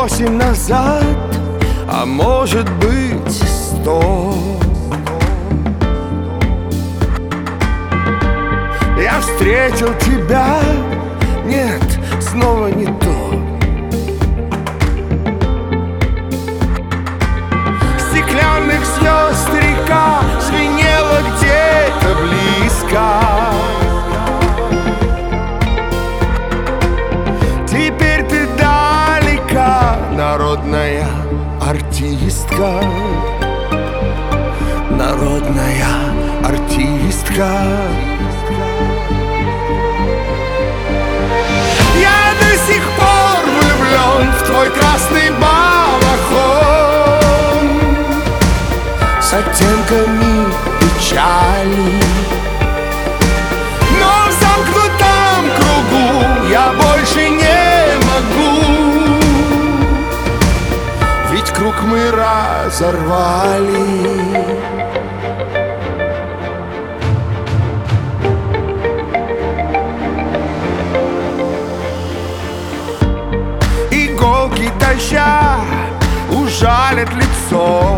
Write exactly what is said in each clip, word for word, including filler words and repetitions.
восемь назад, а может быть сто. Я встретил тебя, нет, снова не то. Стеклянных звезд река звенела где-то близко. Теперь ты далека, народная артистка. Народная артистка. Я до сих пор влюблен в твой красный балахон с оттенками печали. Но в замкнутом кругу я больше не могу, ведь круг мы разорвали. Иголки дождя ужалят лицо.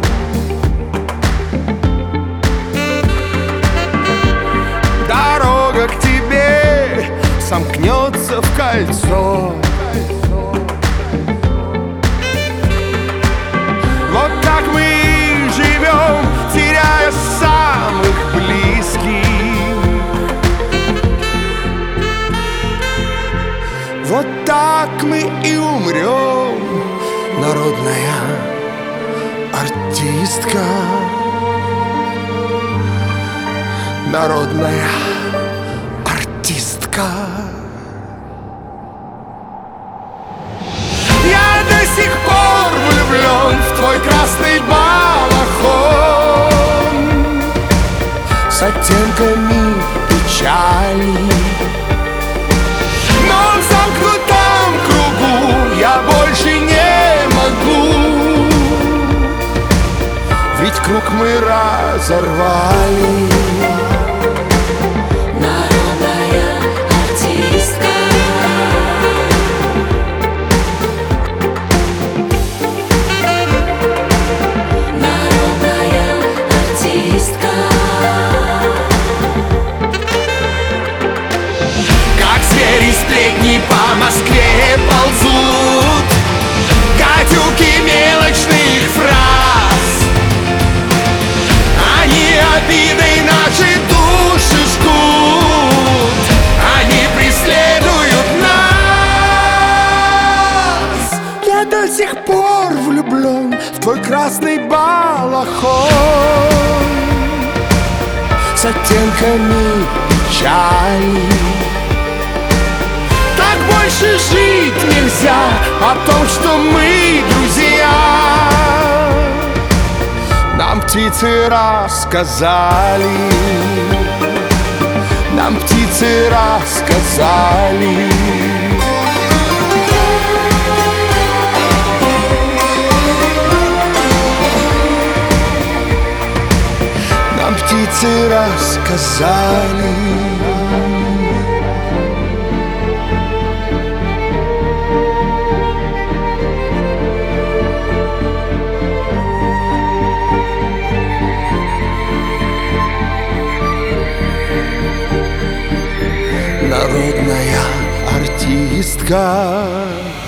Дорога к тебе сомкнется в кольцо. Вот так мы и живем, теряя самых близких. Вот так мы и умрем, народная артистка. Народная артистка. Я до сих пор влюблен в твой красный балахон с оттенками печали. Но в замкнутом кругу я больше не могу, ведь круг мы разорвали. Народная артистка. Народная артистка. Как звери сплетни по Москве ползут, гадюки мелочных фраз. Они обидой наши души жгут, они преследуют нас. Я до сих пор влюблен в твой красный балахон с оттенками печали. Так больше жить нельзя, о том, что мы друзья, нам птицы рассказали. Нам птицы рассказали. Нам птицы рассказали. Народная артистка.